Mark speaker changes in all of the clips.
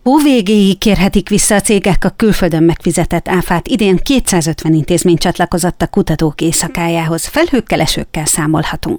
Speaker 1: Hó végéig kérhetik vissza a cégek a külföldön megfizetett áfát. Idén 250 intézmény csatlakozott a kutatók éjszakájához. Felhőkkel, esőkkel számolhatunk.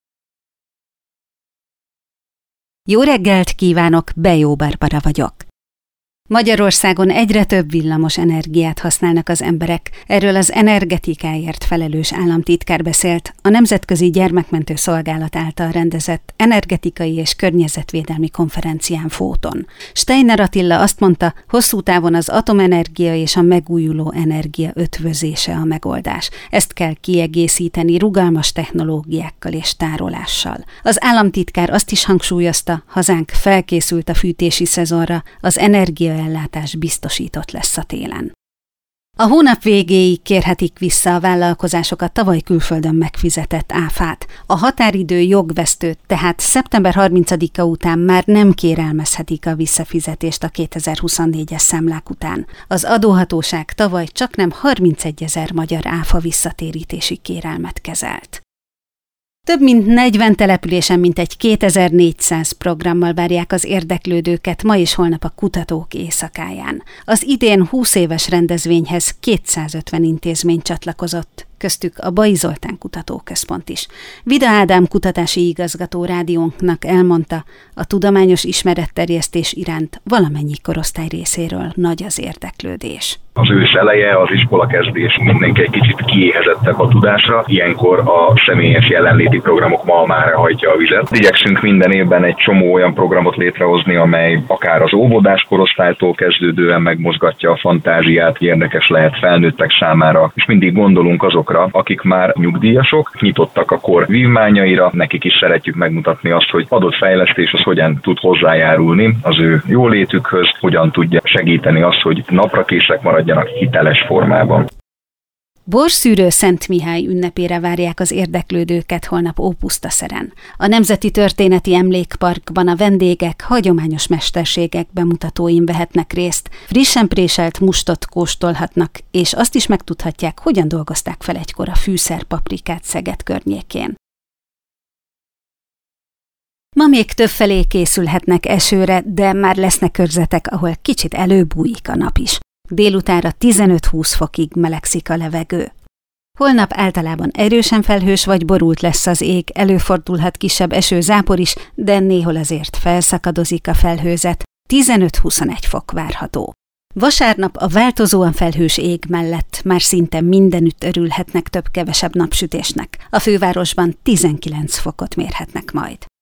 Speaker 1: Jó reggelt kívánok, Bejó Barbara vagyok. Magyarországon egyre több villamos energiát használnak az emberek. Erről az energetikáért felelős államtitkár beszélt a Nemzetközi Gyermekmentő Szolgálat által rendezett energetikai és környezetvédelmi konferencián Fóton. Steiner Attila azt mondta, hosszú távon az atomenergia és a megújuló energia ötvözése a megoldás. Ezt kell kiegészíteni rugalmas technológiákkal és tárolással. Az államtitkár azt is hangsúlyozta, hazánk felkészült a fűtési szezonra, az energiaellátás biztosított lesz a télen. A hónap végéig kérhetik vissza a vállalkozások a tavaly külföldön megfizetett áfát. A határidő jogvesztőt, tehát szeptember 30-a után már nem kérelmezhetik a visszafizetést a 2024-es számlák után. Az adóhatóság tavaly csaknem 31 000 magyar áfa visszatérítési kérelmet kezelt. Több mint 40 településen mintegy 2400 programmal várják az érdeklődőket ma és holnap a kutatók éjszakáján. Az idén 20 éves rendezvényhez 250 intézmény csatlakozott, köztük a Bai Zoltán Kutatóközpont is. Vida Ádám kutatási igazgató rádiónknak elmondta, a tudományos ismeretterjesztés iránt valamennyi korosztály részéről nagy az érdeklődés.
Speaker 2: Az ősz eleje, az iskolakezdés, mindenki egy kicsit kiéhezettebb a tudásra, ilyenkor a személyes jelenléti programok malmára hajtja a vizet. Igyekszünk minden évben egy csomó olyan programot létrehozni, amely akár az óvodás korosztálytól kezdődően megmozgatja a fantáziát, érdekes lehet felnőttek számára, és mindig gondolunk azokra, akik már nyugdíjasok, nyitottak a kor vívmányaira, nekik is szeretjük megmutatni azt, hogy adott fejlesztés az hogyan tud hozzájárulni az ő jólétükhöz, hogyan tudja segíteni azt, hogy naprakészek maradjanak hiteles formában.
Speaker 1: Borszűrő Szent Mihály ünnepére várják az érdeklődőket holnap Ópusztaszeren. A Nemzeti Történeti Emlékparkban a vendégek hagyományos mesterségek bemutatóin vehetnek részt, frissen préselt mustot kóstolhatnak, és azt is megtudhatják, hogyan dolgozták fel egykor a fűszerpaprikát Szeged környékén. Ma még többfelé készülhetnek esőre, de már lesznek körzetek, ahol kicsit előbújik a nap is. Délutánra 15-20 fokig melegszik a levegő. Holnap általában erősen felhős vagy borult lesz az ég, előfordulhat kisebb eső-zápor is, de néhol azért felszakadozik a felhőzet, 15-21 fok várható. Vasárnap a változóan felhős ég mellett már szinte mindenütt örülhetnek több-kevesebb napsütésnek. A fővárosban 19 fokot mérhetnek majd.